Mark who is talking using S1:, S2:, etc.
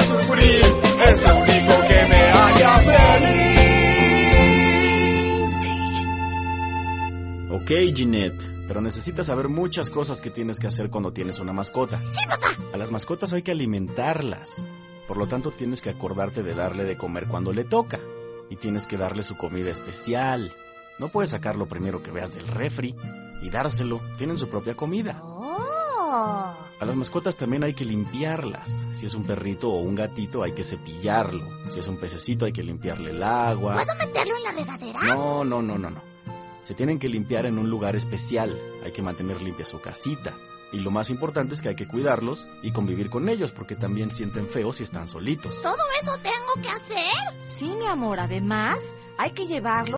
S1: sufrir, es lo único que me haría feliz.
S2: Ok, Ginette, pero necesitas saber muchas cosas que tienes que hacer cuando tienes una mascota.
S3: Sí, papá.
S2: A las mascotas hay que alimentarlas. Por lo tanto, tienes que acordarte de darle de comer cuando le toca. Y tienes que darle su comida especial. No puedes sacar lo primero que veas del refri y dárselo. Tienen su propia comida.
S3: Oh.
S2: A las mascotas también hay que limpiarlas. Si es un perrito o un gatito, hay que cepillarlo. Si es un pececito, hay que limpiarle el agua.
S3: ¿Puedo meterlo en la regadera?
S2: No. Se tienen que limpiar en un lugar especial. Hay que mantener limpia su casita. Y lo más importante es que hay que cuidarlos y convivir con ellos, porque también sienten feo si están solitos.
S3: ¿Todo eso tengo que hacer?
S4: Sí, mi amor, además hay que llevarlo